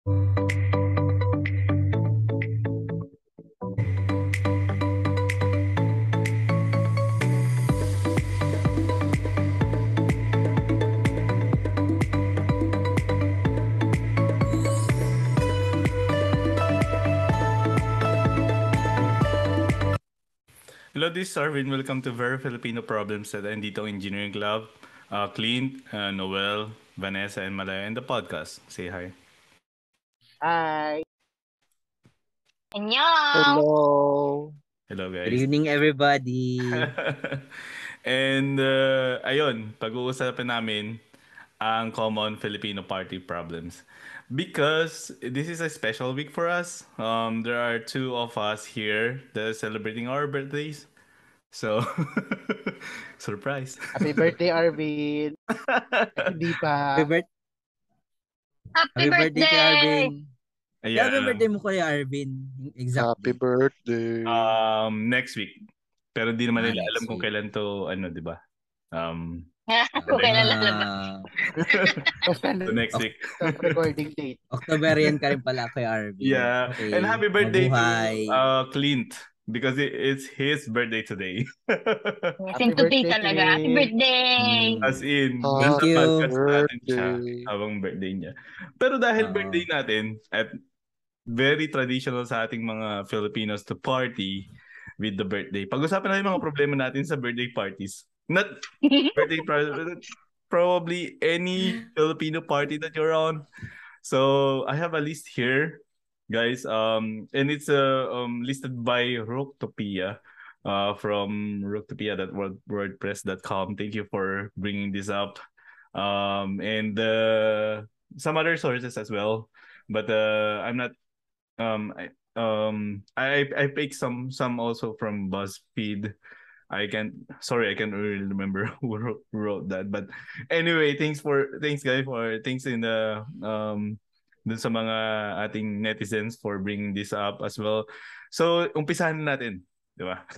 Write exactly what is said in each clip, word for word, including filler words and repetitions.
Hello, this is Arvin. Welcome to Very Filipino Problems at Andito Engineering Club. Uh, Clint, uh, Noel, Vanessa, and Malaya in the podcast. Say hi. Hi. Annyeong! Hello. Hello, Good guys. evening, everybody. And, uh, ayun, pag-uusapan namin ang common Filipino party problems. Because this is a special week for us. Um, there are two of us here that are celebrating our birthdays. So, surprise. Happy birthday, Arvin. Hindi pa. Happy, birth- Happy, happy birthday kay birthday! Arvin. Ayan. Happy birthday mo kay Arvin. Yung exact Happy date. birthday. Um, next week. Pero di naman Ah, nila next alam kung week. kailan to, ano, di ba? Um, Kung kailan lalabas. Ah, so next week. Stop recording date. Octoberian ka rin pala kay Arvin. Yeah. Okay. And happy birthday Mabuhay. to uh, Clint because it, it's his birthday today. Sing to tea talaga. Happy birthday! Mm. As in, Thank nasa you. podcast natin siya Birthday. habang birthday niya. Pero dahil Oo. birthday natin at very traditional sa ating mga Filipinos to party with the birthday. Pag-usapan natin mga problema natin sa birthday parties. Not birthday party, probably any Filipino party that you're on. So I have a list here, guys. Um, and it's uh, um listed by Rooktopia, uh, from rooktopia dot wordpress dot com. Thank you for bringing this up. Um, and uh, some other sources as well, but uh, I'm not. Um, I, um, I I picked some some also from BuzzFeed. I can't. Sorry, I can't really remember who wrote, who wrote that. But anyway, thanks for thanks guys for thanks in the um dun sa mga ating netizens for bringing this up as well. So umpisahan na natin, di ba?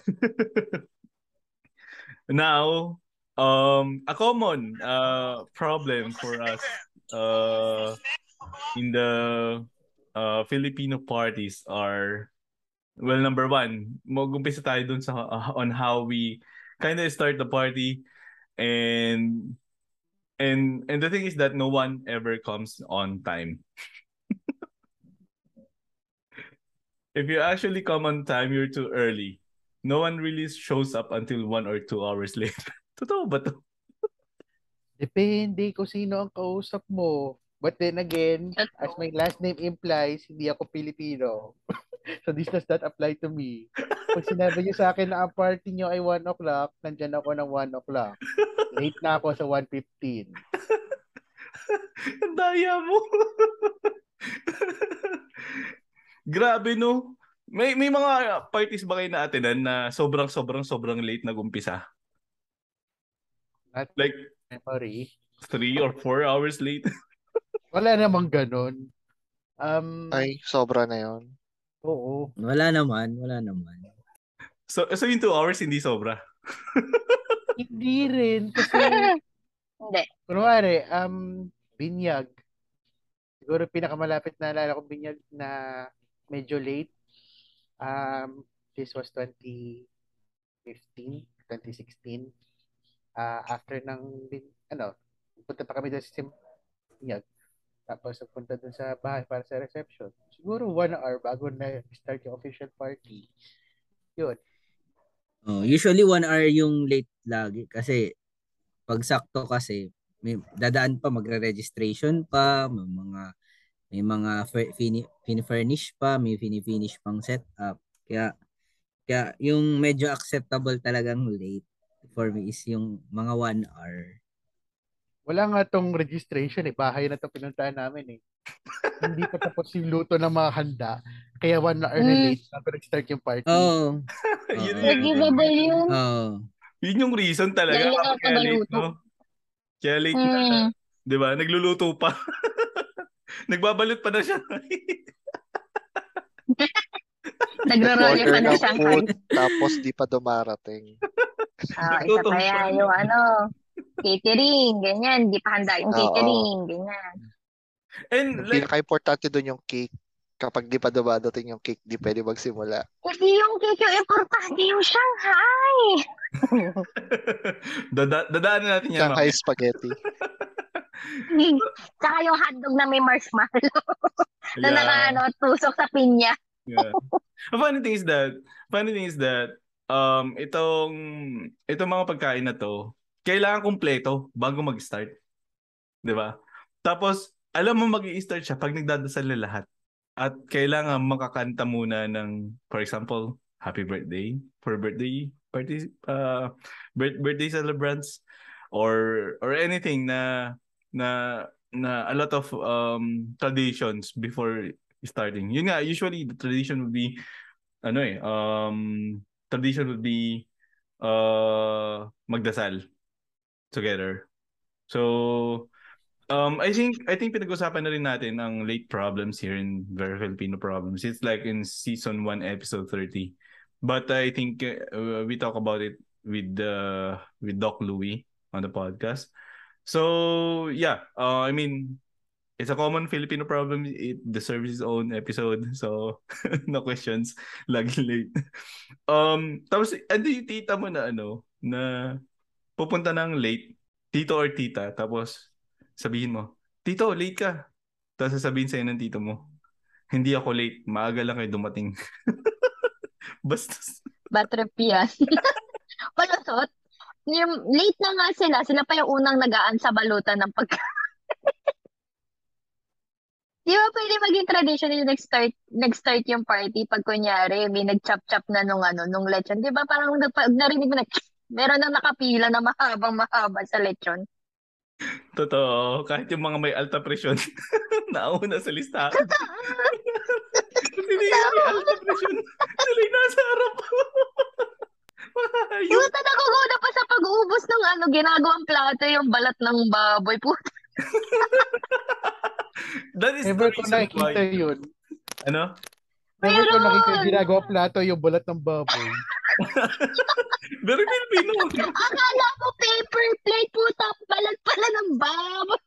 Now, um, a common uh problem for us uh in the uh Filipino parties are. Well, number one, mag-umpisa tayo dun sa uh, on how we kind of start the party, and and and the thing is that no one ever comes on time. If you actually come on time, you're too early. No one really shows up until one or two hours later. Totoo ba to? Depende kung sino ang kausap mo. But then again, as my last name implies, hindi ako Pilipino. So this does not apply to me. Pag sinabi niyo sa akin na ang party niyo ay one o'clock, nandyan ako ng one o'clock. Late na ako sa one fifteen. Ang daya mo. Grabe, no? May may mga parties ba kayo na atinan na sobrang sobrang sobrang late nag-umpisa? Not Like memory. three or four hours late? Wala namang ganun. Um, Ay, sobra na yun. oo. Wala naman, wala naman. So so yung two hours hindi sobra. Hindi rin. Kasi, Hindi. kunwari, um, binyag. Siguro pinakamalapit na alala kong binyag na medyo late. Um, this was twenty fifteen, twenty sixteen. Uh, after ng, bin- ano, punta pa kami doon sa binyag. Tapos punta doon sa bahay para sa reception. Siguro one hour bago na start yung official party. Yun. Oh, usually one hour yung late lagi kasi pag sakto kasi may dadaan pa magre-registration pa, may mga may mga fer- fini, fini-furnish pa, may fini-finish pang setup. Kaya kaya yung medyo acceptable talagang late for me is yung mga one hour. Wala nga tong registration eh. Bahay na to pinuntahan namin eh. Hindi pa tapos yung luto ng mga handa. Kaya one hour na Mm. late bago nag-start yung party. Oh. Yun Oo. yun. Forgivable yun. Oh. Yun yung reason talaga. Dahil lang Bakit kaya late, tagaluto. no? Kaya late na. Hmm. Di ba? Nagluluto pa. Nagbabalot pa na siya. Nagrarolyo Order pa ng ng Shanghai. food, tapos di pa dumarating. Ah, isa pa yan yung ano, catering, ganyan. Di pa handa yung Oo. catering, ganyan. And Yung like, pinaka-importante doon yung cake. Kapag di pa dumadating yung cake, di pwede magsimula. Hindi yung cake yung importante, yung Shanghai. dada dadaanan natin yan Shanghai mamaya. spaghetti. Tsaka yung hotdog na may marshmallow na Yeah. nakaano, tusok sa pinya. Yeah. The funny thing is that, funny thing is that, um, itong, itong mga pagkain na to, kailangan kumpleto bago mag-start. Di ba? Tapos, alam mo mag-i-start siya pag nagdadasal na lahat. At kailangan makakanta muna ng, for example, happy birthday for birthday party, uh, birth- birthday celebrants, or or anything na na na a lot of um traditions before starting. Yun nga, usually the tradition would be ano eh, um tradition would be uh magdasal together. So Um, I think I think pinag-usapan na rin natin ang late problems here in Very Filipino Problems. It's like in season one, episode thirty. But I think uh, we talk about it with uh, with Doc Louie on the podcast. So yeah, uh, I mean, it's a common Filipino problem. It deserves its own episode. So no questions, lagi late. Um, tapos ano yung tita mo na ano na pupunta ng late, tito or tita, tapos sabihin mo, tito, late ka. Tapos sasabihin sa'yo ng tito mo, hindi ako late, maaga lang kayo dumating. Basta. Bad trip yan. Palusot. Yung late na nga sila, sila pa yung unang nagaan sa balutan ng pagkain. Di ba pwede maging tradition yung nag-start, nag-start yung party pag kunyari may nag-chop-chop na nung ano, nung lechon. Di ba parang nagpa- narinig mo na, meron na nakapila na mahabang mahaba sa lechon. Totoo, kahit yung mga may alta presyon, nauna sa listahan. Kasi hindi yung may alta presyon, sila yung nasa harap. Yung Puta na kukuha pa sa pag-uubos ng ano, ginagawang plato yung balat ng baboy. Puta. that is the Never ko reason nakikita why. yun. Ano? Never ko Meron! nakikita yung ginagawa plato yung balat ng baboy. Very Filipino. Akala mo paper plate, puta, balat pala ng baboy.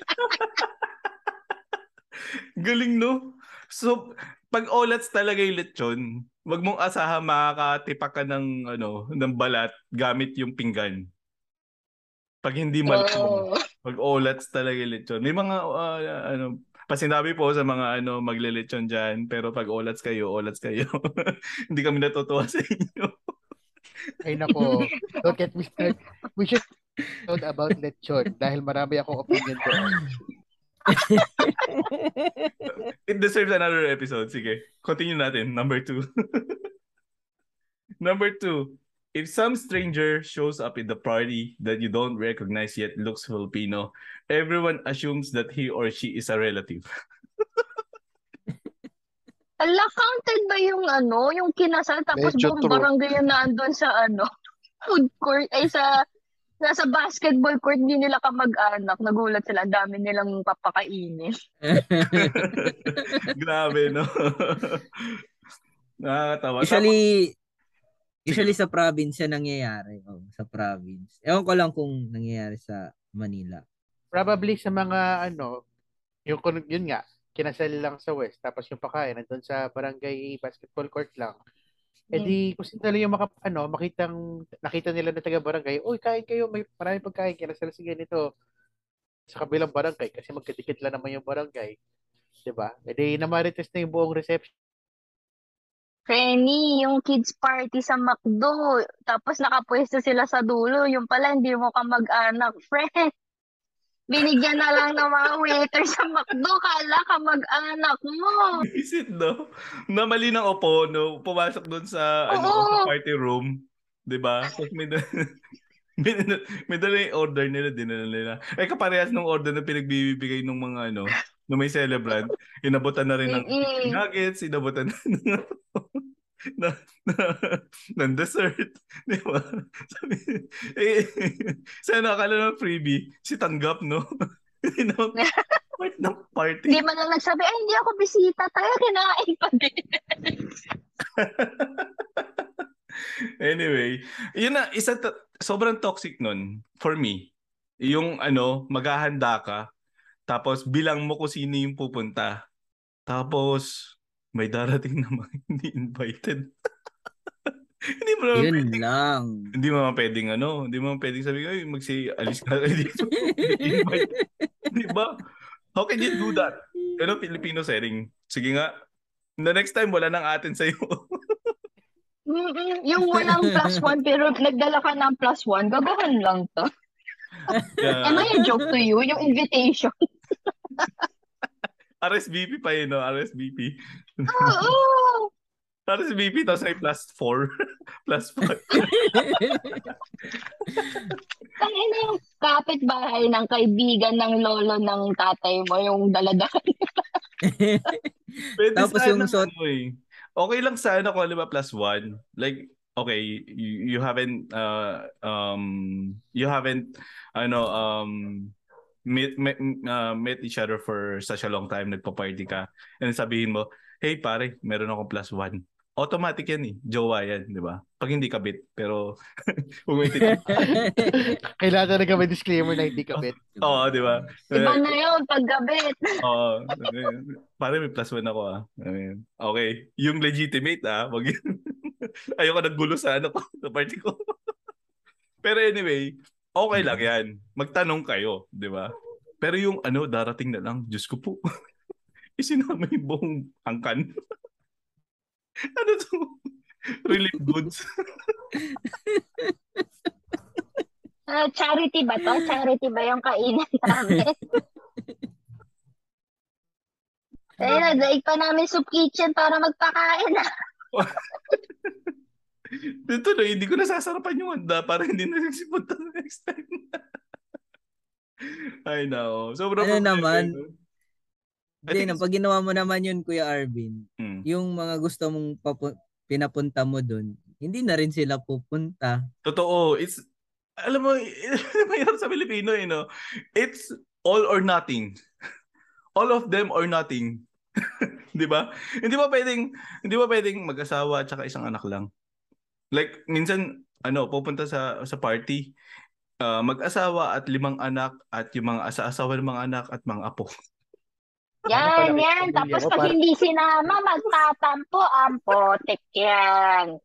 Galing, no? So, pag olats talaga yung lechon, wag mong asahan makakatipak ka ng, ano, ng balat gamit yung pinggan. Pag hindi malambot. Oh. Pag olats talaga yung lechon. May mga, uh, ano, pasinabi po sa mga ano maglelechon dyan, pero pag olats kayo, olats kayo. Hindi kami natutuwa sa inyo. Ay nako, don't get me started. We should talk about lechon dahil marami akong opinion doon. It deserves another episode. Sige, continue natin. Number two. Number two. If some stranger shows up in the party that you don't recognize yet looks Filipino, everyone assumes that he or she is a relative. Ala, counted ba yung ano, yung kinasal tapos Medyo buong true. barangay yung naandun sa ano, food court, ay sa, nasa basketball court, hindi nila kamag-anak. Nagulat sila, ang dami nilang papakainin. Grabe, no? Nakakatawa. Usually, Sige. usually sa province yan nangyayari. Oh, sa province. Ewan ko lang kung nangyayari sa Manila. Probably sa mga ano, yung kun- yun nga, kinasal lang sa West tapos yung pakain nandun sa barangay basketball court lang. Eh di kung sino yung maka, ano, makitang nakita nila na taga barangay, "Uy, kain kayo, may maraming pagkain, kinasal si ganito." Sa kabilang barangay kasi magkadikit lang naman yung barangay. 'Di ba? Eh di namarites na yung buong reception. Frenny, yung kids party sa McDo, tapos nakapwesto sila sa dulo, yung pala hindi mo kamag-anak, friend. Binigyan na lang ng mga waiter sa McDo, kala kamag-anak mo. Is it, no? Na mali ng opo, no? Pumasok doon sa, ano, Oo. sa party room. Diba? Tapos may, da- may, may dala yung order nila, dinala nila. Eh, kaparehas ng order na pinagbibigay ng mga, ano, ng may celebrant. Inabutan na rin ng Mm-mm. nuggets, inabutan na ng, na, na, ng dessert. Di ba? Sabi, eh, sana akala ng freebie, si tanggap, no? Hindi na part ng party. Hindi man lang nagsabi, ay hindi ako bisita, tayo kinain pa din. Anyway, yun na, isa to- sobrang toxic nun for me. Yung ano, maghahanda ka, Tapos bilang mo kung sino yung pupunta. Tapos may darating naman hindi invited. Hindi mo naman Yun pwedeng, lang. hindi mo naman pwedeng ano, hindi mo naman pwedeng sabi, ay, magsi, alis ka na dito. Invite. Di ba? How can you do that? Ano, Filipino setting. Sige nga. The next time, wala nang atin sa'yo. Mm-mm. Yung walang plus one pero nagdala ka ng plus one, gagahan lang to. Am I Yeah. a joke to you? Yung invitation. R S V P pa yun, no? R S V P. Oo! R S V P, tapos ay plus four. plus five. Tangina yung kapitbahay ng kaibigan ng lolo ng tatay mo, yung daladala. Pwede Tapos sana, yung suot, ano eh. Okay lang sana kung alam ba plus one. Like, okay, you, you haven't, uh, um, you haven't, ano, um, meet, met, uh, met each other for such a long time, nagpa-party ka, and sabihin mo, hey pare, meron akong plus one. Automatic yan eh. Jowa yan, di ba? Pag hindi kabit, pero kung may tit- Kailangan talaga may disclaimer na hindi kabit. Oo, di ba? Iba na yun, paggabit. Oo. Pare, may plus one ako ah. Ayun. Okay. Yung legitimate ah. Wag yun. Ayoko naggulo sa ano ko, sa party ko. Pero anyway, okay lang yan. Magtanong kayo, di ba? Pero yung ano, darating na lang, Diyos ko po. Isinama yung buong angkan. Ano to? Relief goods. Ah, charity ba to? Charity ba yung kainan namin? Eh, nadaig pa namin soup kitchen para magpakain. Dito na, hindi ko nasasarapan yung handa para hindi na nagsipunta next time. Ay, no. Sobrang ano problema naman, yun. I hindi think na, it's- pag ginawa mo naman yun, Kuya Arvin, Hmm. yung mga gusto mong papu- pinapunta mo dun, hindi na rin sila pupunta. Totoo. It's, alam mo, mahirap sa Pilipino, eh, no? It's all or nothing. All of them or nothing. Di ba? Hindi ba pwedeng, hindi ba pwedeng mag-asawa at saka isang anak lang? Like, minsan, ano, pupunta sa sa party, uh, mag-asawa at limang anak at yung mga asa-asawa ng mga anak at mga apo. Yan, Palaki yan. pamilya Tapos mo pag para hindi sinama, magtatampo ang potek yan.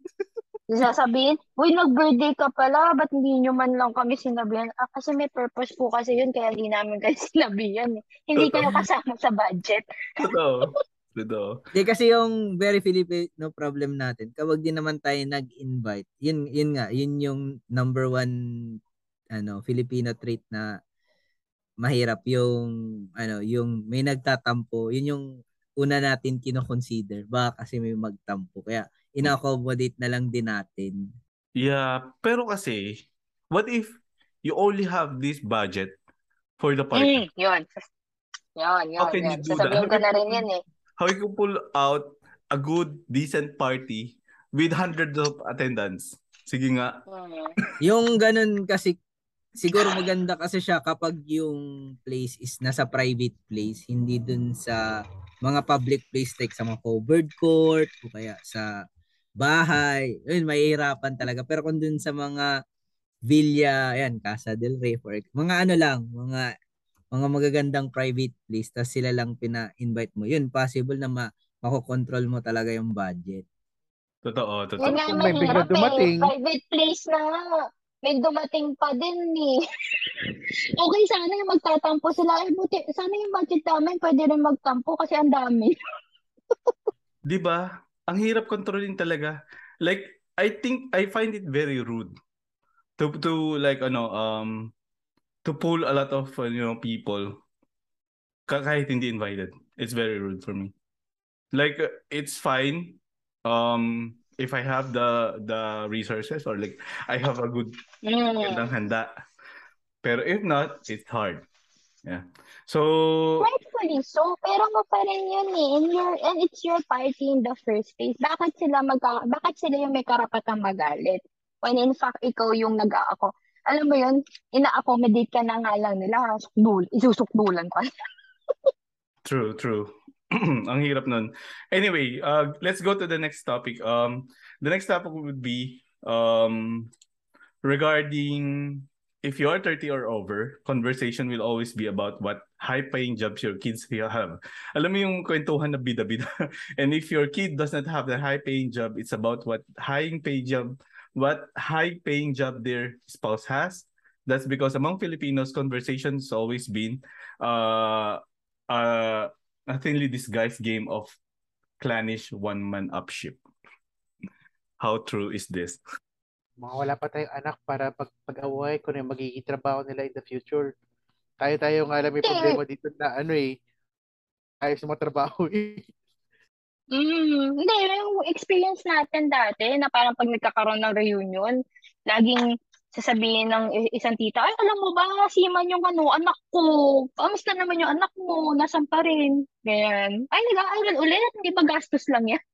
Sasabihin, uy, nag-birthday ka pala, ba't hindi nyo man lang kami sinabihan? Ah, kasi may purpose po kasi yun, kaya hindi namin kayo sinabihan. Eh. Hindi kayo kasama sa budget. Totoo. Totoo. Hindi kasi yung very Filipino problem natin, kapag di naman tayo nag-invite, yun, yun nga, yun yung number one ano, Filipino trait na mahirap yung ano, yung may nagtatampo, yun yung una natin kino-consider, baka kasi may magtampo. Kaya ina-accommodate na lang din natin. Yeah, pero kasi, what if you only have this budget for the party? Mm, yun. Yun, yun, How can you yun. do that? Sasabihin ko na rin yun eh. How you pull out a good, decent party with hundreds of attendants? Sige nga. Mm. Yung ganun kasi, siguro maganda kasi siya kapag yung place is nasa private place, hindi dun sa mga public place like sa mga covered court o kaya sa bahay. Yun, mahihirapan talaga. Pero kung dun sa mga villa, ayan, Casa del Rey, for mga ano lang, mga mga magagandang private place, tapos sila lang pina-invite mo. Yun, possible na ma makokontrol mo talaga yung budget. Totoo, Yun totoo. nga Kung may bigla mahirap eh. dumating. Private place na nga. May dumating pa din eh. Okay, sana yung magtatampo sila. Eh, buti, sana yung budget namin pwede rin magtampo kasi ang dami. Di ba? Ang hirap kontrolin talaga. Like, I think, I find it very rude to, to like, ano, um, to pull a lot of, uh, you know, people ka- kahit hindi invited. It's very rude for me. Like, uh, it's fine um, if I have the the resources or like, I have a good Mm. gandang handa. Pero if not, it's hard. Yeah. So, Rightfully so, pero mo pa rin yun eh. And, your, and it's your party in the first place. Bakit sila magka, bakit sila yung may karapatang magalit? When in fact, ikaw yung nag-aako. Alam mo yun, ina-accommodate ka na nga lang nila. Sukdul, isusukdulan ka. true, true. Ang hirap nun. Anyway, uh, let's go to the next topic. Um, the next topic would be um, regarding if you are thirty or over, conversation will always be about what high-paying jobs your kids have. Alam mo yung kwentuhan na bida-bida. And if your kid does not have the high-paying job, it's about what high-paying job, what high-paying job their spouse has. That's because among Filipinos, conversation has always been uh, uh, a thinly disguised game of clannish one-man-up ship. How true is this? Mga wala pa tayong anak para pag pag-away kung ano yung magiging trabaho nila in the future. Tayo tayo nga alam may problema dito na ano eh, ayos yung mga trabaho eh. Mm, hindi, yung experience natin dati na parang pag nagkakaroon ng reunion, laging sasabihin ng i- isang tita, ay, alam mo ba, siman yung ano, anak ko. Kamusta naman yung anak mo? Nasaan pa rin? Ganyan. Ay, nag-aaral ulit. Hindi ba gastos lang yan?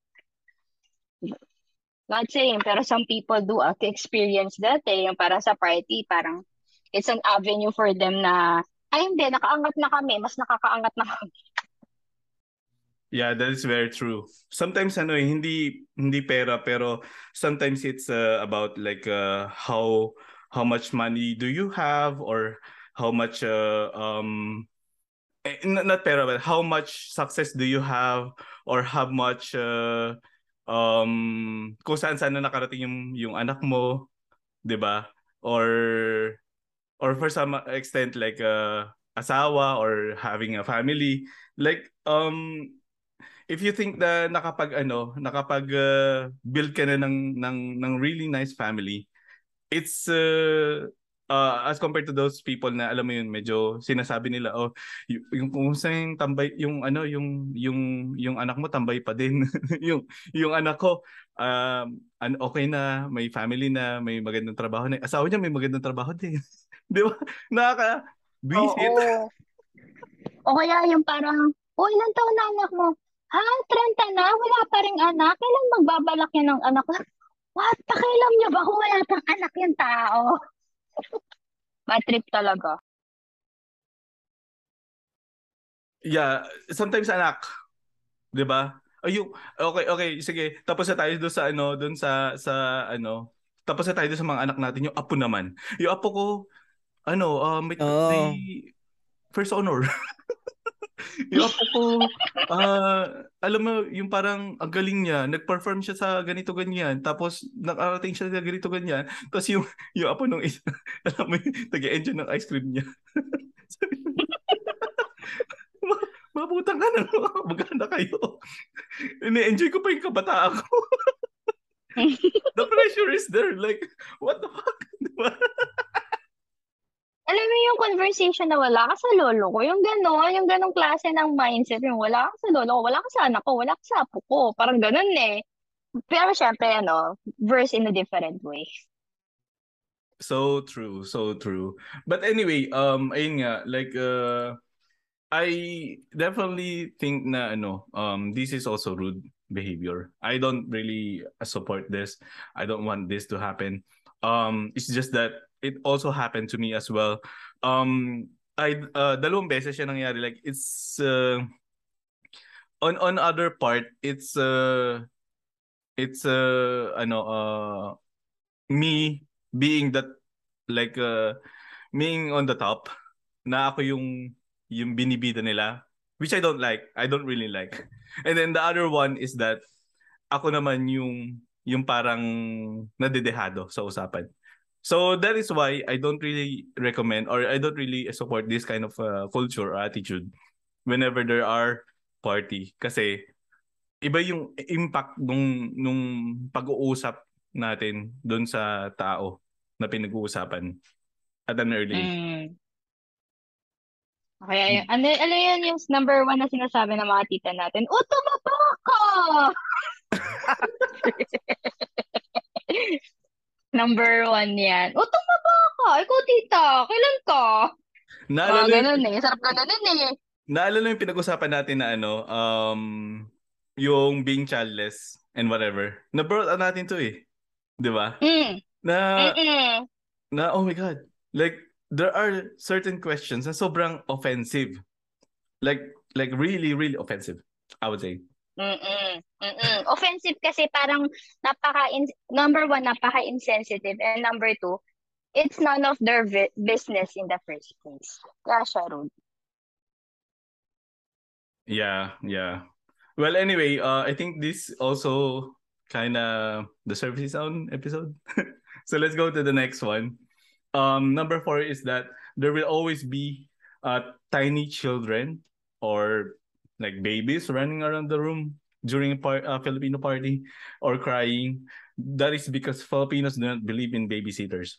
Not saying, pero some people do uh, experience that eh. Yung parang sa party, parang it's an avenue for them na, ay hindi, nakaangat na kami. Mas nakakaangat na kami. Yeah, that is very true. Sometimes ano eh, hindi hindi pera pero sometimes it's uh, about like uh, how how much money do you have or how much uh, um eh, n- not pera but how much success do you have or how much uh, um kung saan saan na nakarating yung yung anak mo, 'di ba? Or or for some extent like uh, asawa or having a family like um if you think na nakapag ano, nakapag uh, build ka na ng ng ng really nice family, it's uh, uh, as compared to those people na alam mo yun, medyo sinasabi nila oh, y- yung kung saan tambay yung ano, yung yung yung anak mo tambay pa din. yung yung anak ko um an okay na, may family na, may magandang trabaho na. Asawa niya may magandang trabaho din. 'Di ba? Nakaka visit. Oo. O kaya yung parang, oh, ilan taon na anak mo? Ha, thirty na? Wala pa ring anak? Kailan magbabalak yan ng anak? What? Pakialam niyo ba kung wala pang anak yung tao? Bad trip talaga. Yeah, sometimes anak, 'di ba? Ayun, okay, okay, sige. Tapos na tayo doon sa ano, doon sa sa ano. Tapos na tayo doon sa mga anak natin, yung apo naman. Yung apo ko, ano, uh, may, may Oo. first honor. Yung apo ko, ah, alam mo, yung parang ang galing niya, nag-perform siya sa ganito ganyan, tapos nakarating siya sa ganito ganyan, tapos yung yung apo nung isa, alam mo, nag-enjoy ng ice cream niya. Ma- Mabutang ka na, maganda kayo. Ini-enjoy ko pa yung kabataan ko. The pressure is there. Like, what the fuck? Diba? Alam mo yung conversation na wala ka sa lolo ko, yung gano'n, yung gano'ng klase ng mindset, yung wala ka sa lolo ko, wala ka sa anak ko, wala ka sa apo ko, parang gano'n eh. Pero syempre, ano, verse in a different way. So true, so true. But anyway, um, ayun nga, like, uh, I definitely think na ano, um, this is also rude behavior. I don't really support this. I don't want this to happen. Um, it's just that it also happened to me as well. Um, I uh, dalawang beses siya nangyari. Like it's uh, on on other part, it's uh, it's uh, ano uh, me being that like uh, being on the top na ako yung yung binibida nila, which I don't like. I don't really like. And then the other one is that ako naman yung yung parang nadedehado sa usapan. So that is why I don't really recommend or I don't really support this kind of uh, culture or attitude whenever there are party kasi iba yung impact nung nung pag-uusap natin doon sa tao na pinag-uusapan at an early age. Mm. Okay, ano, ano yun yung number one na sinasabi ng mga tita natin? O, tumaba ka! Number one yan. O, tumaba ka! Ikaw, tita, kailan ka? Mga Naalala ganun yung, eh. Sarap ganun eh. naalala yung pinag-usapan natin na ano, um, yung being childless and whatever. Na-brought out natin to eh. Di ba? Mm. Na, Mm-mm. na, oh my God. Like, there are certain questions na sobrang offensive. Like, like really, really offensive, I would say. Mm-mm. Mm-mm. Offensive kasi parang napaka, number one, napaka-insensitive. And number two, it's none of their vi- business in the first place. Kaya siya rude. Yeah, yeah. Well, anyway, uh, I think this also kind of the service sound episode. So let's go to the next one. Um, number four is that there will always be uh, tiny children or like babies running around the room during a par- uh, Filipino party or crying. That is because Filipinos do not believe in babysitters.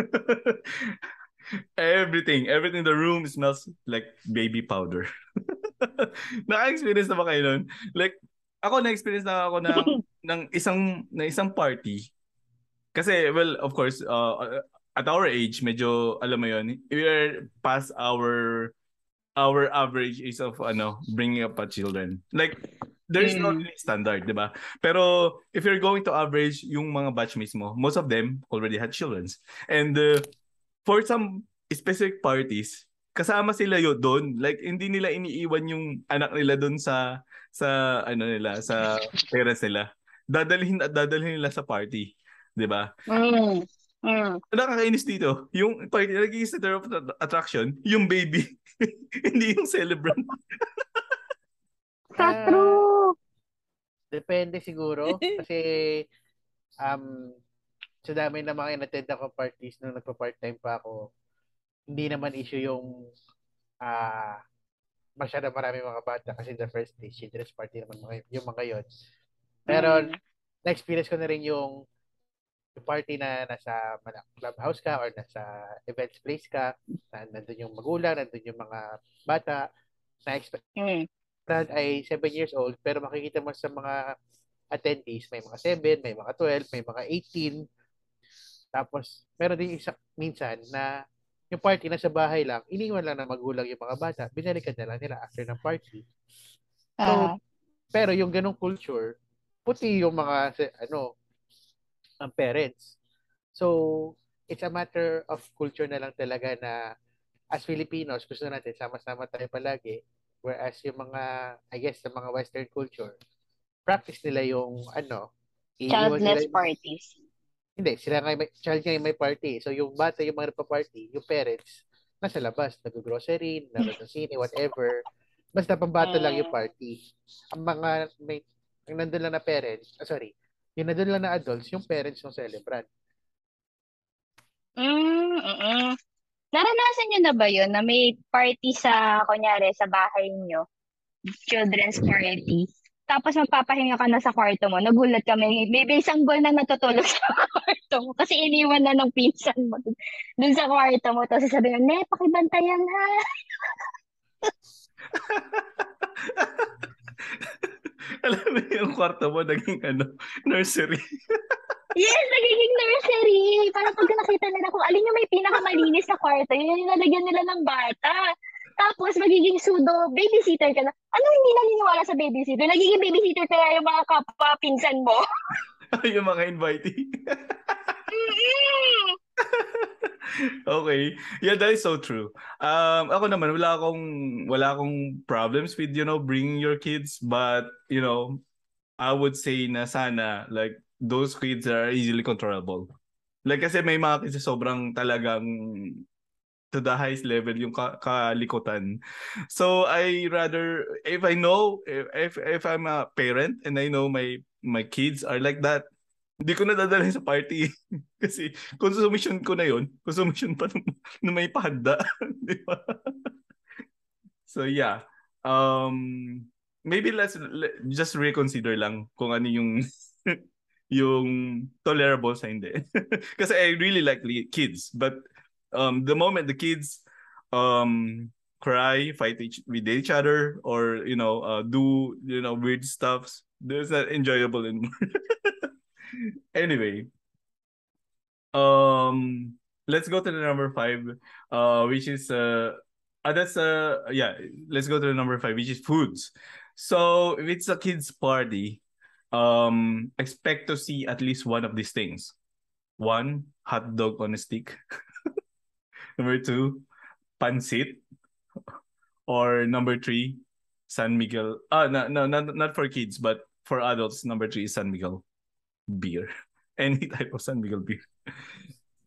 everything, everything in the room smells like baby powder. Naka-experience na ba kayo nun? Like, ako na-experience na ako ng, ng isang, na isang party. Kasi, well, of course, uh, at our age, medyo, alam mo yun, we are past our our average age of ano bringing up a children. Like, there's no Mm. really standard, di ba? Pero, if you're going to average yung mga batchmates mo, most of them already had children. And uh, for some specific parties, kasama sila yun doon. Like, hindi nila iniiwan yung anak nila doon sa, sa, ano nila, sa parents nila. Dadalhin at dadalhin nila sa party. Di ba? Mm. Mm. Nakakainis dito. Yung party, naging center of attraction, yung baby. Hindi yung celebrant. Sa Ah, true. Depende siguro. Kasi, um, sa dami na mga in-attend ako parties nung nagpa-part-time pa ako, hindi naman issue yung ah masyado marami mga bata kasi the first day, children's party naman mga, yung mga yon. Pero, Mm. na-experience ko na rin yung, yung party na nasa mala- clubhouse ka or nasa events place ka, na nandun yung magulang, nandun yung mga bata, na-expect Mm. ay seven years old, pero makikita mo sa mga attendees, may mga seven, may mga twelve, may mga eighteen. Tapos, meron din isa, minsan na yung party na sa bahay lang, iniwan lang ng magulang yung mga bata, binalikan na lang nila after ng party. So, Ah. pero yung ganong culture, puti yung mga, sa- ano, ang parents. So, it's a matter of culture na lang talaga na as Filipinos, gusto natin sama-sama tayo palagi. Whereas yung mga, I guess, sa mga Western culture, practice nila yung, ano, iiwan nila Childless yung, parties. hindi, sila nga may, child nga yung may party. So, yung bata, yung mga nagpa-party, yung parents, nasa labas, nag-grocery, naroon ng sine, whatever. Basta pambata lang yung Mm. party. Ang mga, may, ang nandun lang na parents, ah, sorry, yung nandun lang na adults, yung parents ng celebrant. Mm. Mm. Naranasan nyo na ba yun na may party sa, kunyari, sa bahay nyo, children's party, tapos magpapahinga ka na sa kwarto mo, nagulat ka, may, may may sanggol na natutulog sa kwarto mo kasi iniwan na ng pinsan mo dun, dun sa kwarto mo, tapos sasabihin, ne, pakibantayan ha. Alam mo yung kwarto mo, naging ano, nursery. Yes, nagiging nursery. Para pag nakita nila kung alin yung may pinakamalinis sa kwarto, yun yung nalagyan nila ng bata. Tapos magiging pseudo babysitter ka na. Ano hindi naniniwala sa babysitter? Nagiging babysitter kaya yung mga kapwa pinsan mo. Yung mga invitee. Mm-mm. Okay. Yeah, that is so true. Um, ako naman, wala akong, wala akong problems with, you know, bringing your kids. But, you know, I would say na sana, like, those kids are easily controllable. Like, kasi may mga kids sobrang talagang to the highest level yung ka- kalikutan. So, I rather, if I know, if, if I'm a parent and I know my my kids are like that, hindi ko na dadalhin sa party. Kasi consumption ko na yun. Consumption pa nung, nung may pahanda. Di ba? So, yeah. Um, maybe let's let, just reconsider lang kung ano yung yung tolerable sa hindi. Kasi I really like li- kids, but um the moment the kids um cry, fight each, with each other, or you know uh, do you know weird stuffs, there's not enjoyable anymore. Anyway, um let's go to the number five, uh which is uh, uh that's uh yeah, let's go to the number five, which is foods. So if it's a kids party, um expect to see at least one of these things. One, hot dog on a stick. Number two, pancit. Or number three, San Miguel. Ah, no, no, not, not for kids, but for adults, number three is San Miguel beer. Any type of San Miguel beer.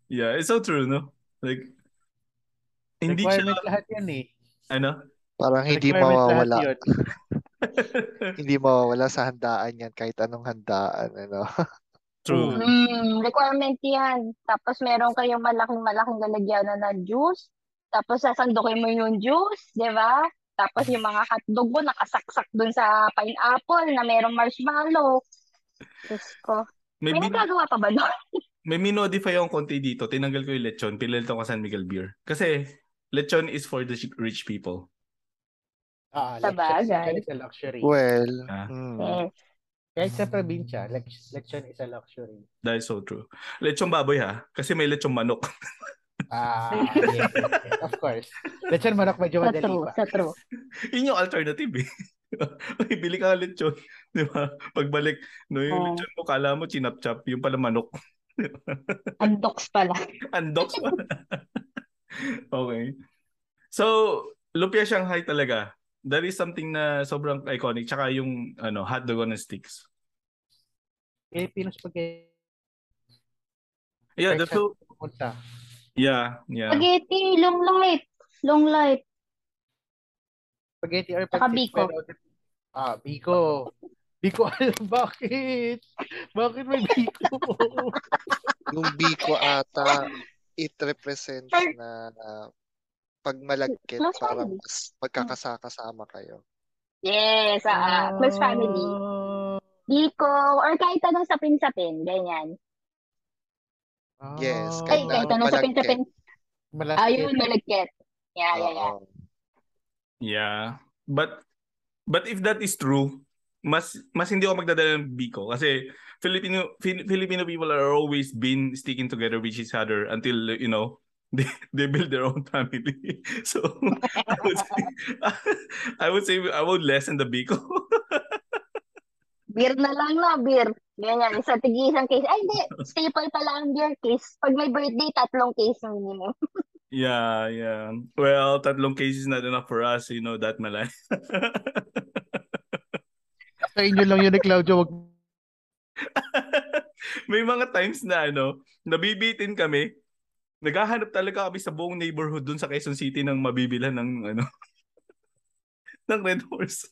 Yeah, it's so true, no? Like, hindi siya, Requirement lahat yan eh. ano? Parang hindi Requirement lahat mawawala. yun. Hindi mawawala sa handaan yan kahit anong handaan. Ano? True. Mm, requirement yan. Tapos meron kayong malaking-malaking lalagyanan ng juice. Tapos sasandukin mo yung juice, di ba? Tapos yung mga hotdog mo nakasaksak dun sa pineapple na merong marshmallow. Diyos ko. May, May bin- nagagawa pa ba doon? may minodify akong konti dito. Tinanggal ko yung lechon. Pinalitan ko San Miguel beer. Kasi, lechon is for the rich people. Ah, Sabagay. lechon is a luxury. Well, Ah. mm, Yes. Kahit sa probinsya, lech- lechon is a luxury. That is so true. Lechon baboy ha. Kasi may lechon manok. Ah, yes, yes, yes. Of course. Lechon manok medyo Sa madali true, pa. sa true. Yun yung alternative eh. Ay, bili ka ng lechon. Di ba? Pagbalik, no, yung Oh. lechon mo, kala mo chinap-chap. Yung pala manok. Andox pala. Undox pa. Okay. So, Lumpia Shanghai talaga. That is something na sobrang iconic. Tsaka yung ano, hotdog on sticks. Filipino spaghetti. Yeah, the Kahit saan food. pumunta. Yeah, yeah. Spaghetti, long life. Long life. Spaghetti or Saka pancit. biko. Pero, ah, biko. Biko alam bakit? Bakit may biko? yung biko ata, it represents na uh, pag malagkit, Close parang family. mas magkakasama kayo. Yes, ah, uh, close family. Ah, Biko, or kahit anong sapin-sapin, ganyan. Yes, ah, Ay, kahit kahit na anong malagkit. sapin-sapin. malapit. Ayun, malagkit. Yeah, yeah, yeah. Oo. Yeah. But but if that is true, mas mas hindi ako magdadala ng biko kasi Filipino Fi- Filipino people are always been sticking together with each other until you know they they build their own family. So I would say I would say I would lessen the biko. Beer na lang na, beer. Ganyan, isa tigi isang case. Ay, hindi. Staple pala ang beer case. Pag may birthday, tatlong case minimum. Yeah, yeah. Well, tatlong cases not enough for us, you know that, Malay. Sa inyo lang yun ni Claudio. Wag... May mga times na ano, nabibitin kami. Naghahanap talaga kami sa buong neighborhood dun sa Quezon City ng mabibilhan ng ano ng Red Horse.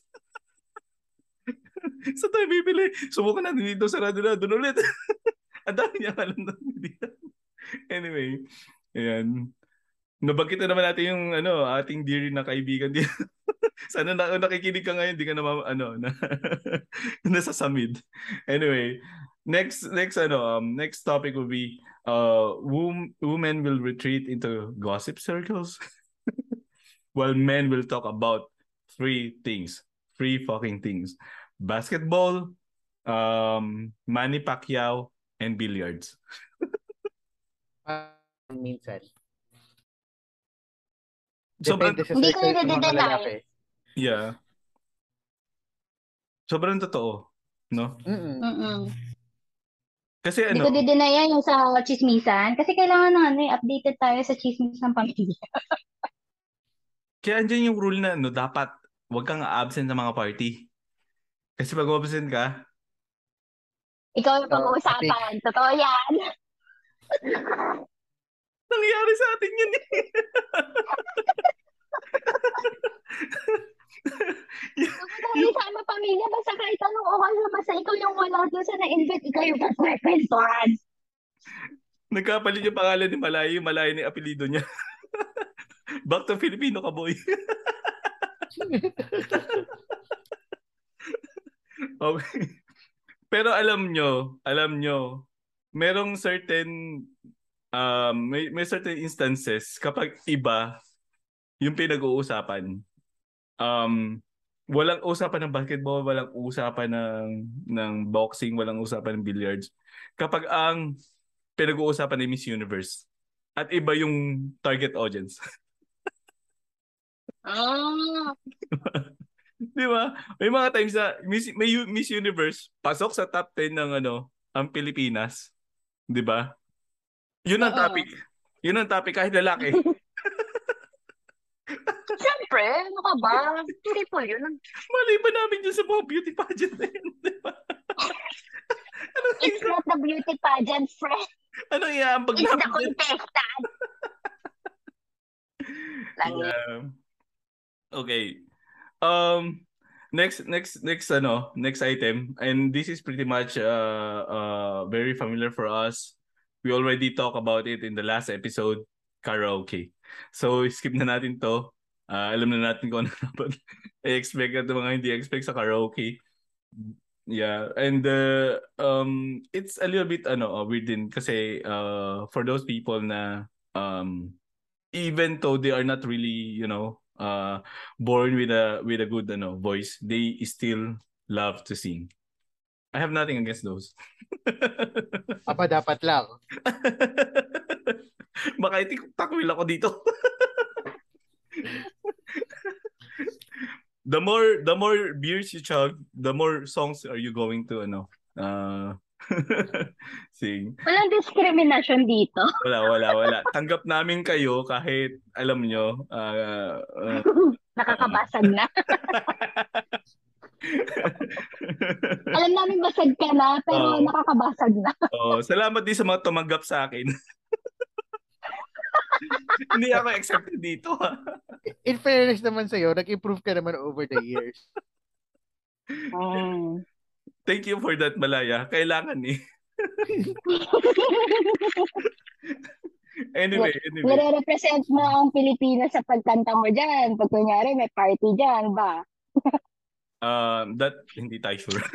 Sa tayo bibili. Subukan natin dito, sarado na, doon ulit. Ang dami niya alam na bilihan. Anyway, ayan. Nabangkit na naman natin yung ano, ating dear na kaibigan din. Sana na, nakikinig ka ngayon, di ka na ano, na, nasa samid. Anyway, next next ano, um, next topic will be uh wom- women will retreat into gossip circles while men will talk about three things, three fucking things. Basketball, um, Manny Pacquiao, and billiards. Ah, minsan. Sobrang, Depende sa Hindi ko circle ng mga i-deny. lalaki. yeah. Sobrang totoo, no? Mm-mm. Mm-mm. Kasi Hindi ano, ko didinaya yung sa chismisan. Kasi kailangan na ano, eh, updated tayo sa chismis ng pamilya. kaya andyan yung rule na ano, dapat wag kang absent sa mga party. Kasi pag absent ka, Ikaw yung So, pag-uusapan. Totoo yan. nangyari sa atin yun eh. Dahil sama pamilya, basta kahit anong oras na basta ikaw yung wala doon sa na-invite, ikaw yung pag-repentuan. Nagkapalit yung pangalan ni Malay, yung Malay ni apelido niya. Back to Filipino ka, boy. Okay. Pero alam nyo, alam nyo, merong certain, um, may, may certain instances kapag iba yung pinag-uusapan. Um, walang usapan ng basketball, walang usapan ng, ng boxing, walang usapan ng billiards. Kapag ang pinag-uusapan ay Miss Universe at iba yung target audience. Ah, Di ba? May mga times na Miss, may U- Miss Universe pasok sa top ten ng ano, ang Pilipinas. Di ba? Yun ang Oo. topic. Yun ang topic kahit lalaki. siyempre, ano ka ba? Triple yun. Mali ba namin dyan sa mga beauty pageant na yun? Di ba? Ano It's not the beauty pageant, friend. Ano iaambag It's the namin dyan? contestant. Lang yun. Yeah. Okay. Um, next, next, next, ano, next item, and this is pretty much uh, uh, very familiar for us. We already talked about it in the last episode, karaoke. So, skip na natin to. Uh, alam na natin kung ano dapat i-expect at mga hindi expect sa karaoke. Yeah, and uh, um, it's a little bit ano uh, weird din kasi uh, for those people na um, even though they are not really, you know, uh, born with a with a good ano voice, they still love to sing. I have nothing against those. Aba, dapat lang. Baka iti-takwil ako dito. the more the more beers you chug, the more songs are you going to ano uh, sing. Walang discrimination dito. Wala, wala, wala. Tanggap namin kayo kahit alam nyo uh, uh, Nakakabasag na. Alam namin basag ka na, pero Oo. nakakabasag na. oh, salamat din sa mga tumanggap sa akin. Hindi ako accepted dito. Ha? In fairness naman sa'yo, nag-improve ka naman over the years. Mm. Thank you for that, Malaya. Kailangan eh. Anyway, anyway. Nire-represent mo ang Pilipinas sa pagkanta mo dyan. Pag kunyari, may party dyan ba? Um, that, hindi tayo sure.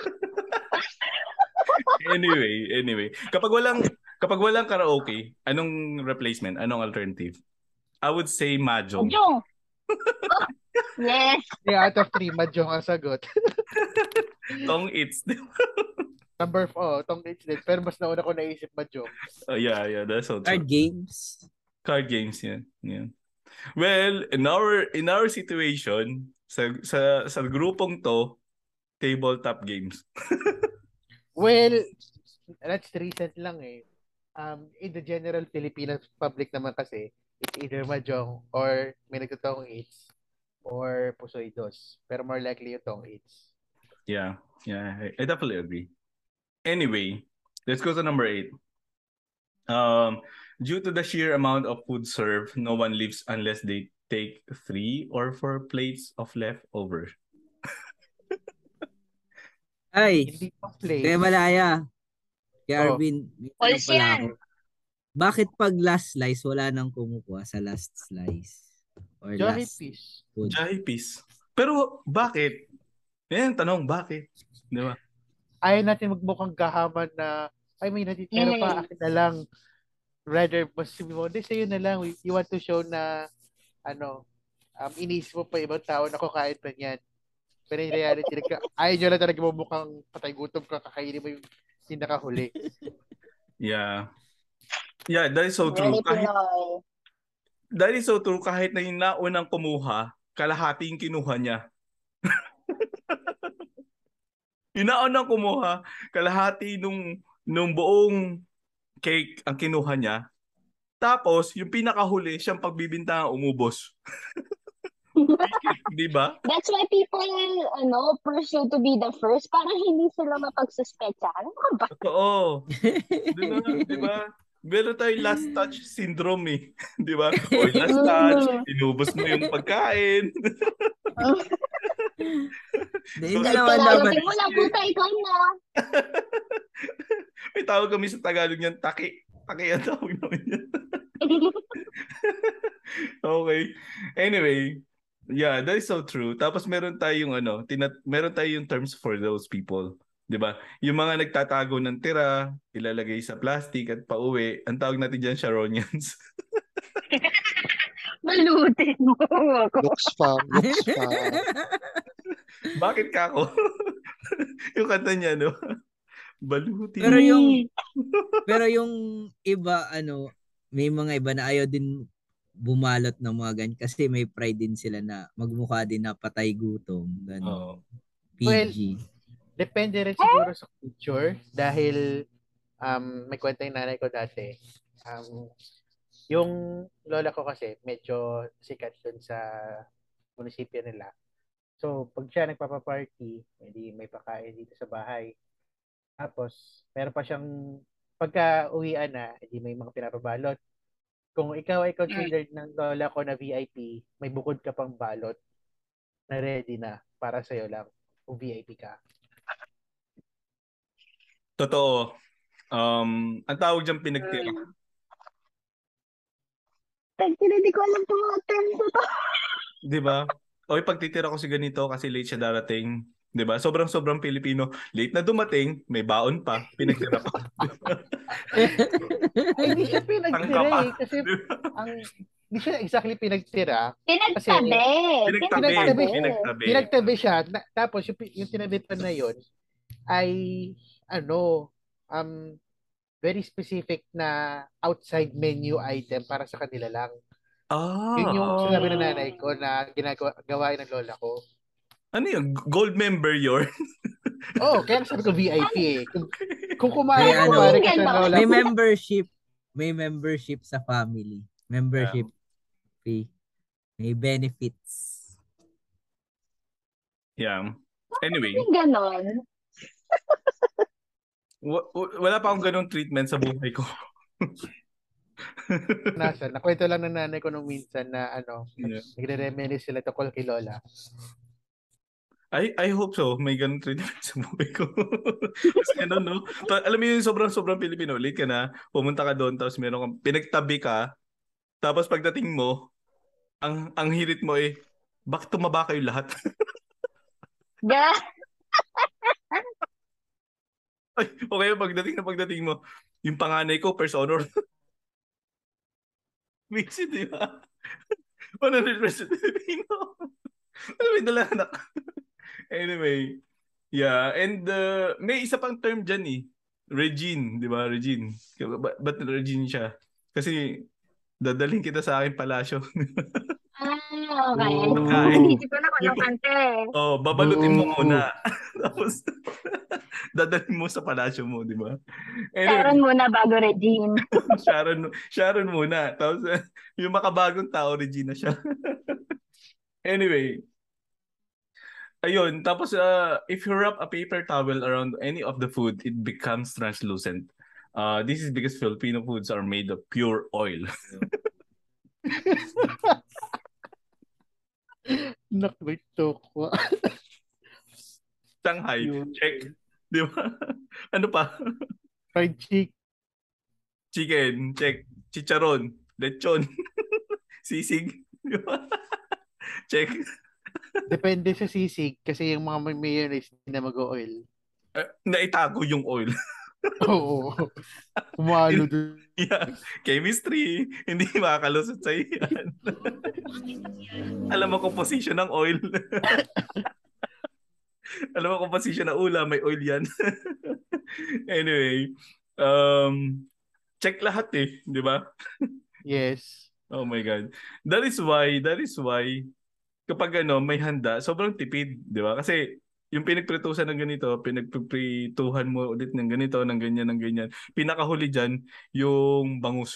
Anyway, anyway. Kapag walang, kapag walang karaoke, anong replacement? Anong alternative? I would say mahjong. Jong! Oh, yes! three out of three, Mahjong ang sagot. Tong it's. Number four, oh, tong it's din. Pero mas nauna ko naisip Mahjong. Oh, yeah, yeah, that's so true. Card games. Card games, yeah. yeah. Well, in our in our situation, sa sa sa grupong to, tabletop games. Well, that's recent lang eh. Um, in the general Filipino public naman kasi, it's either Mahjong or may nagtotong it's or Pusoy Dos. Pero more likely yung tong it's. Yeah, yeah, I, I definitely agree. Anyway, let's go to number eight. Um, due to the sheer amount of food served, no one leaves unless they take three or four plates of leftover. Hindi Ay, pang play. kaya Malaya. Kaya Oh. Arvin, may False tanong pala yan. ako. Bakit pag last slice, wala nang kumukuha sa last slice? Or Johnny last Peace. food? Jahipis. Pero bakit? Yan ang tanong, bakit? Di ba? Ayaw natin magmukhang gahaman na ay may natitira pa, Mm. akin na lang. Rather, mas sabi mo, hindi sa'yo na lang. You want to show na ano, um, iniisip mo pa ibang tao na kakain pa niyan. Pero in reality, nagka, ayaw nyo lang talaga mukhang patay gutom ka, kakainin mo yung yung nakahuli. Yeah. Yeah, that is so true. Very Kahit, Pinoy. that is so true. Kahit na yung naunang kumuha, kalahati yung kinuha niya. Yung naunang kumuha, kalahati nung, nung buong cake ang kinuha niya. Tapos, yung pinakahuli, siyang pagbibintang umubos. Di ba? That's why people, ano, pursue to be the first para hindi sila mapagsuspetsa. Ano ka ba? Oo. Di ba? Di ba? Meron tayong last touch syndrome eh. Di ba? O last touch, inubos mo yung pagkain. Hindi So, hindi ay, naman Kailangan dapat. mo lang puta ikaw na. May tawag kami sa Tagalog niyan, taki. Taki ang tawag namin yan. Okay. Anyway, yeah, that is so true. Tapos meron tayong ano, tinat meron tayong terms for those people. 'Di ba? Yung mga nagtatago ng tira, ilalagay sa plastic at pauwi, ang tawag natin diyan Sharonians. Malutin mo ako. Looks fam, looks fam. Bakit ka ako? Yung kanta niya, no? Balutin. Pero yung pero yung iba ano, may mga iba na ayaw din bumalot ng mga ganyan kasi may pride din sila na magmukha din na patay gutom. Ganun. Oo. P G. Well, depende rin siguro sa culture dahil um, may kwenta yung nanay ko dati. Um, yung lola ko kasi medyo sikat dun sa munisipyo nila. So, pag siya nagpapaparty, hindi may pakain dito sa bahay. Tapos, meron pa siyang pagka uwian na, hindi may mga pinapabalot. Kung ikaw ay considered ng lola ko na V I P, may bukod ka pang balot na ready na para sa'yo lang kung V I P ka. Totoo. Um, ang tawag dyan pinagtira. Thank you, hindi ko alam itong mga terms na to. Di ba? O pagtitira ko si ganito kasi late siya darating. Di ba? Sobrang-sobrang Pilipino. Late na dumating, may baon pa, pinagtira pa. Ay, hindi siya Tangka pinagtira pa. eh. Kasi Di ba? ang hindi siya exactly pinagtira. Pinagtabi. Pinagtabi. Pinagtabi. Pinagtabi. Pinagtabi siya. Na, tapos yung, yung tinabi pa na yun ay ano, um, very specific na outside menu item para sa kanila lang. Ah. Yun yung sinabi ng nanay ko na ginagawa gawain ng lola ko. Ano yun? Gold member yun? Oo, oh, kaya sabi ko V I P eh. Kung, kung May kumain ano, kumari ka sa lola May ko. membership. May membership sa family. Membership fee. May benefits. Yeah. Anyway. May ganon. w- w- wala pa akong ganong treatment sa buhay ko. Nasa, nakwento lang ng nanay ko nung minsan na ano, Yeah. nagre-reminisce sila tungkol kay lola. I I hope so. May ganun treatment sa buhay ko. Kasi ano, no? Pa- alam mo yun, sobrang-sobrang Pilipino. Late ka na, pumunta ka doon, tapos meron kang, pinagtabi ka, tapos pagdating mo, ang ang hirit mo eh, bakit tumaba kayo lahat? Ga. Ay, okay, pagdating na pagdating mo, yung panganay ko, first honor. Visit, di ba? one hundred percent Filipino. Alam mo, yung dala anak. Anyway, yeah, and uh, may isa pang term dyan eh. Regine, di ba? Regine. Ba- ba't Regine siya? Kasi dadalhin kita sa aking palasyo. Ah, okay. Pagkain. Hindi ko na kung anong kante. Oh, babalutin mo Boo. muna. Tapos dadalhin mo sa palasyo mo, di ba? Sharon Anyway, muna bago Regine. Sharon, Sharon muna. Tapos yung makabagong tao, Regina siya. Anyway, ayun, tapos uh, if you wrap a paper towel around any of the food, it becomes translucent. Uh, this is because Filipino foods are made of pure oil. Nakwento ko. Shanghai, Yun. check. Di ba? Ano pa? Fried chicken. Chicken, check. Chicharon, lechon, sisig. Di ba? Check. Depende sa sisig kasi yung mga may mayonnaise hindi na mag-oil. Uh, naitago yung oil. Oo. Kumalo doon. Yeah. Chemistry. Hindi makakalusot sa yan. Alam mo composition ng oil. Alam mo composition ng ulam, may oil yan. Anyway, um, check lahat eh, di ba? Yes. Oh my God. That is why, that is why, kapag ano, may handa, sobrang tipid, di ba? Kasi yung pinagpritusan ng ganito, pinagprituhan mo ulit ng ganito, ng ganyan, ng ganyan. Pinakahuli dyan, yung bangus.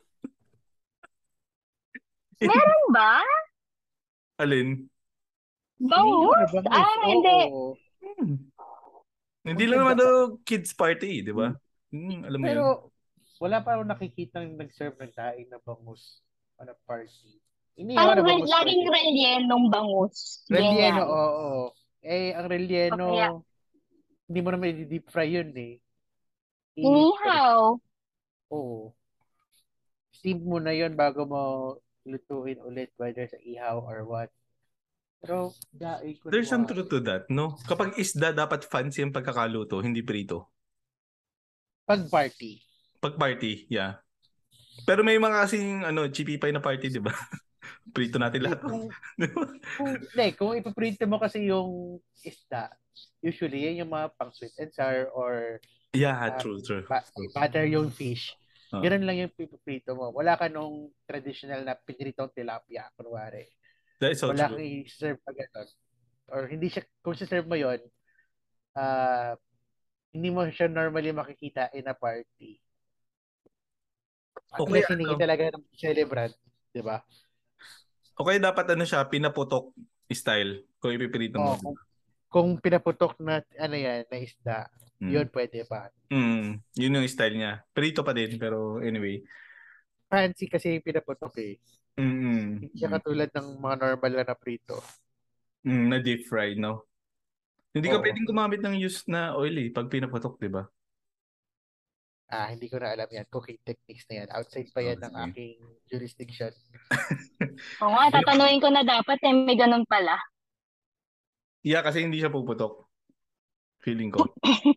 Meron ba? Alin? Bangus? Ah, hindi. Oo. Hmm. Hindi lang naman daw kids party, di ba? Hmm, alam mo Pero yun. wala pa akong nakikita ng nag-serve ng daing na bangus on a party. Inihaw Parang na re- bangus laging party. rellenong bangus. Relleno, Ganyan. oo. Eh, ang relleno, O kaya- hindi mo naman i-deep fry yun eh. I- Inihaw. Oo. Steam mo na yun bago mo lutuin ulit whether sa ihaw or what. Pero, daing ko There's some naman. truth to that, no? Kapag isda, dapat fancy ang pagkakaluto, hindi prito. Pag party. Pag party, yeah. Pero may mga kasing ano, chippy pie na party, di ba? Prito natin lahat. Kung, Di ba? kung, hindi, kung ipaprito mo kasi yung isda, usually yan yung mga pang sweet and sour or Yeah, Um, true, true. ba- butter yung fish. Ah. Ganun lang yung piprito mo. Wala ka nung traditional na pinritong tilapia, kunwari. That is so Wala true. kang i-serve pa ganun. Or hindi siya, kung i-serve mo yun, ah hindi mo siya normally makikita in a party. Okay, Unless hindi ano? talaga ng celebrant, di ba? Okay, dapat ano siya, pinaputok style kung ipiprito mo. Oh, kung, kung pinaputok na, ano yan, na isda, Mm. Yun, pwede pa. Mm, yun yung style niya. Prito pa din, pero anyway. Fancy kasi yung pinaputok eh. Mm, Hindi siya katulad ng mga normal na prito. mm, na deep fry, no? Hindi ka Oo. pwedeng gumamit ng used na oil eh, pag pinaputok, di ba? Ah, hindi ko na alam yan. Cooking techniques na yan. Outside pa yan ng Okay. aking jurisdiction. Oo nga, tatanungin ko na dapat eh, may ganun pala. Yeah, kasi hindi siya puputok. Feeling ko.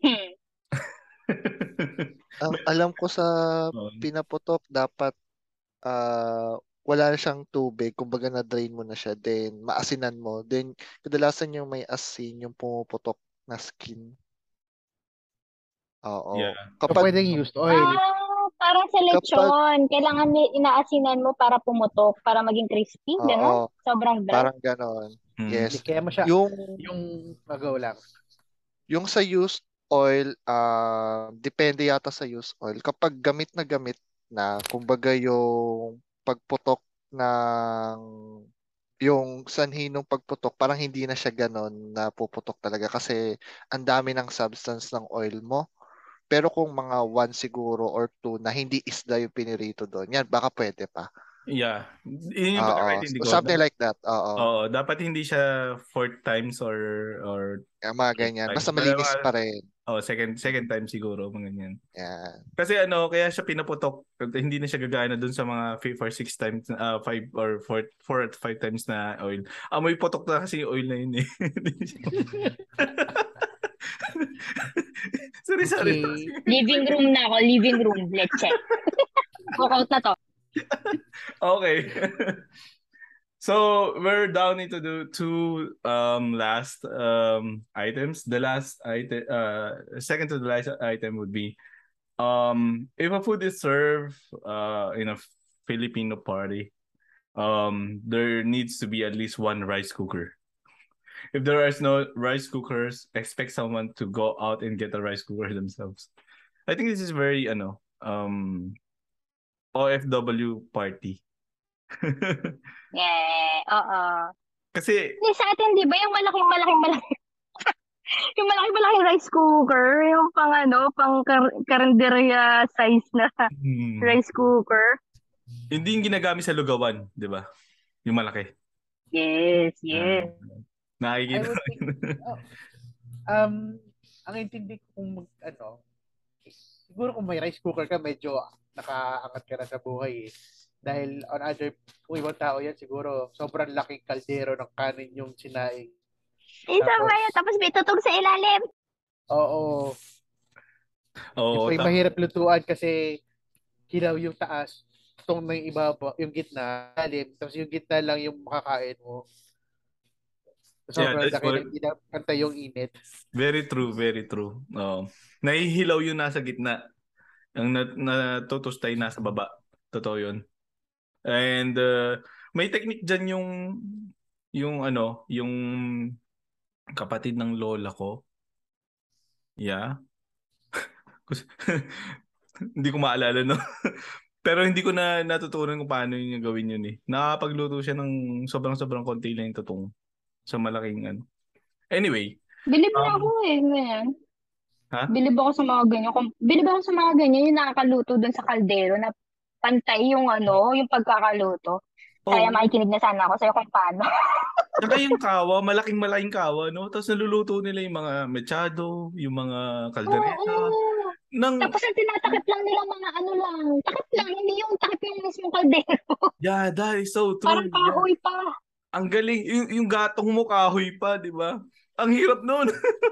Ang alam ko sa Oo. pinaputok, dapat ah wala na siyang tubig. Kumbaga na-drain mo na siya. Then, maasinan mo. Then, kadalasan yung may asin, yung pumuputok na skin. Oo. Yeah. So, Kapag, pwedeng used oil. Ah, parang sa kapag, lechon. Kailangan may inaasinan mo para pumutok, para maging crispy, gano'n? oo, Sobrang dry. parang ganon. Mm. Hindi, Yes. kaya mo siya, Yung, yung magaw lang. yung sa used oil, ah depende yata sa used oil. Kapag gamit na gamit na, kumbaga yung pagputok ng yung sanhi ng pagputok, parang hindi na siya ganon na puputok talaga kasi ang dami ng substance ng oil mo. Pero kung mga one siguro or two na hindi isda yung pinirito doon, yan, baka pwede pa. Yeah. Yun yung Oo. pagkakaintindi So, ko. something like that. Oo. Oo, dapat hindi siya fourth times or or Yung mga fifth ganyan. time. Basta Pero malinis mga, pa rin. oh, second second time siguro, mga ganyan. Yan. Kasi ano, kaya siya pinaputok, hindi na siya gagana dun sa mga five or six times, uh, five or four, four at five times na oil. Amoy putok na kasi yung oil na yun eh. sorry, sorry. Okay. Living room na ako, living room. Let's check. Walk out na to. Okay. So we're down into the two um last um items. The last item, uh, second to the last item would be um if a food is served uh in a Filipino party, um there needs to be at least one rice cooker. If there is no rice cookers, expect someone to go out and get a rice cooker themselves. I think this is very ano um O F W party. Yeah, oo. Kasi Hindi sa atin, di ba, yung malaking, malaking, malaking, yung malaking, malaking rice cooker, yung pang ano, pang kar- karinderya size na hmm, rice cooker. hindi yung ginagamit sa lugawan, di ba? Yung malaki. Yes, Ah, yes. I nakikita. would think, oh, um, ang intindi ko kung mag, ano, siguro kung may rice cooker ka, medyo nakaangat ka na sa buhay eh. Dahil on other, kung ibang tao yan, siguro sobrang laking kaldero ng kanin yung sinaing. Isa Tapos, ba yan? Tapos may tutog sa ilalim. oo, Oo, yung ta- mahirap lutuan kasi hilaw yung taas, itong na yung iba, yung gitna, lalim, tapos yung gitna lang yung makakain mo. yeah, Sobrang that's laki what, ng pinapantay yung init. very true, very true. Oo. Nahihilaw yung nasa gitna. Ang nat natutustay nasa baba. Totoo yun. And uh, may technique dyan yung yung ano, yung kapatid ng lola ko. Yeah. Hindi ko maalala, no? Pero hindi ko na natutunan kung paano yun yung gawin yun eh. Nakakapagluto siya ng sobrang-sobrang konti lang yung tutong sa malaking ano. Anyway, Bilib na ako um, eh. Ganyan. ha? Bilib ako sa mga ganyan. Kung, bilib ako sa mga ganyan yung nakakaluto dun sa kaldero na pantay yung ano, yung pagkakaluto. Kaya Oh, makikinig na sana ako sa'yo kung paano. saka yung kawa, malaking malaking kawa, no? Tapos naluluto nila yung mga mechado, yung mga kaldereta. Oo. Nang, Tapos ang tinatakip lang nila mga ano lang. Takip lang, hindi yung takip yung mismong kaldero. yeah, that is so Parang true. Yeah. kahoy pa. Ang galing. Yung, yung gatong mo kahoy pa, di ba? Ang hirap nun.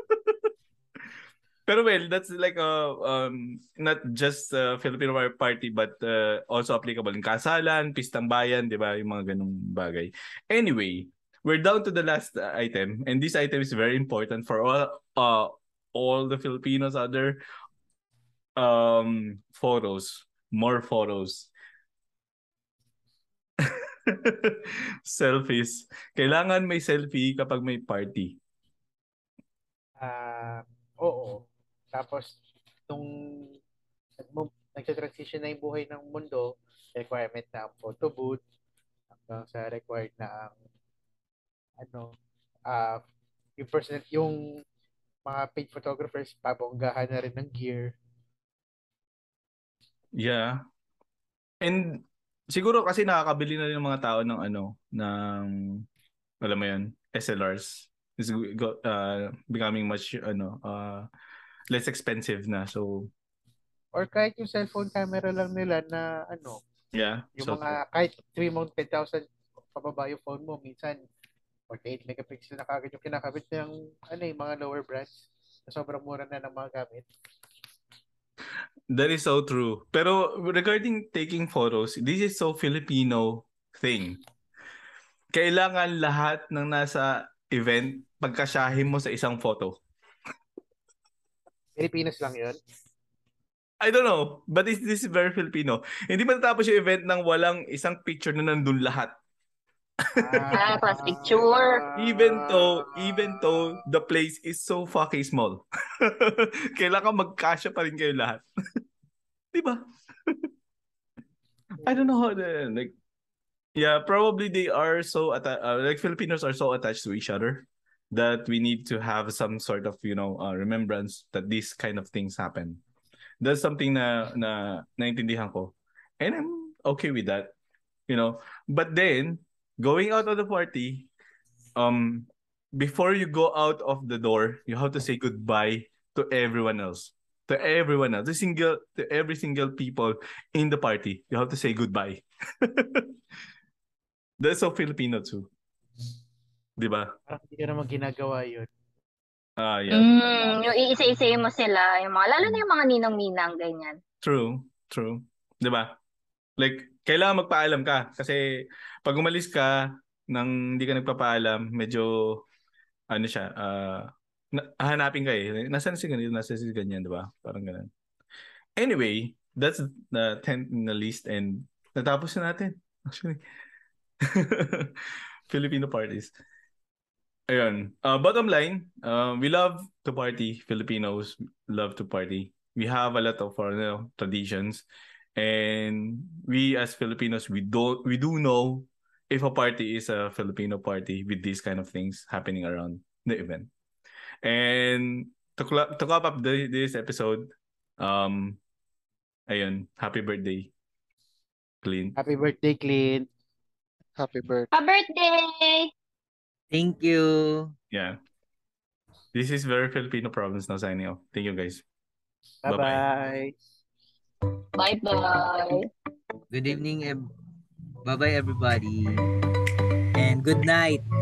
Pero well, that's like a um not just a Filipino party but uh, also applicable in kasalan, pistang bayan, 'di ba? Yung mga ganung bagay. Anyway, we're down to the last uh, item and this item is very important for all uh all the Filipinos out there. Um photos, more photos. Selfies. Kailangan may selfie kapag may party. Ah, oo. Tapos, nung nagmo- nagsa-transition na yung buhay ng mundo, requirement na ang photo booth, hanggang sa required na ang ano, ah yung personal, yung mga paid photographers, pabonggahan na rin ng gear. Yeah. And siguro kasi nakakabili na rin ng mga tao ng ano, ng, alam mo yun, S L Rs. Is go- uh, becoming much, ano, uh, less expensive na. So, Or kahit yung cellphone camera lang nila na ano, yeah. yung So, mga kahit three mount ten thousand pababa yung phone mo, minsan forty-eight megapixel na kagad yung kinakabit ng ano, yung mga lower brands na sobrang mura na ng mga gamit. that is so true. Pero regarding taking photos, this is so Filipino thing. Kailangan lahat ng nasa event pagkasyahin mo sa isang photo. Pilipinas lang yun. I don't know, but this, this is very Filipino. Hindi matatapos yung event nang walang isang picture na nandun lahat. Ah, class picture. Even though, even though the place is so fucking small. Kailangan magkasya pa rin kayo lahat. Diba? I don't know how to, like, yeah, probably they are so, atta- uh, like Filipinos are so attached to each other that we need to have some sort of, you know, uh, remembrance that these kind of things happen. That's something na, na naintindihan ko. And I'm okay with that, you know. But then, going out of the party, um, before you go out of the door, you have to say goodbye to everyone else. To everyone else. To, single, to every single people in the party. You have to say goodbye. That's so Filipino too. Diba? Parang hindi ko naman ginagawa yun. Ah, yeah. Mm, yung iisa-isayin mo sila, yung mga, lalo na yung mga ninang-ninang, ganyan. True. True. Diba? Like, kailangan magpaalam ka. Kasi pag umalis ka nang hindi ka nagpapaalam, medyo, ano siya, uh, na- hanapin ka eh. Nasaan si ganito? Nasaan si ganyan, diba? Parang ganun. Anyway, that's the tenth in the list and natapos na natin. Actually. Filipino parties. Ayun. Uh, bottom line, uh, we love to party. Filipinos love to party. We have a lot of our, you know, traditions, and we as Filipinos, we don't we do know if a party is a Filipino party with these kind of things happening around the event. And to cl- to cap up the, this episode, um, ayun, happy birthday, Clint. Happy birthday, Clint. Happy birthday. Happy birthday! Thank you. Yeah. This is very Filipino province now signing off. Thank you guys. Bye-bye. Bye-bye. Bye-bye! Good evening. ev- Bye-bye everybody. And good night.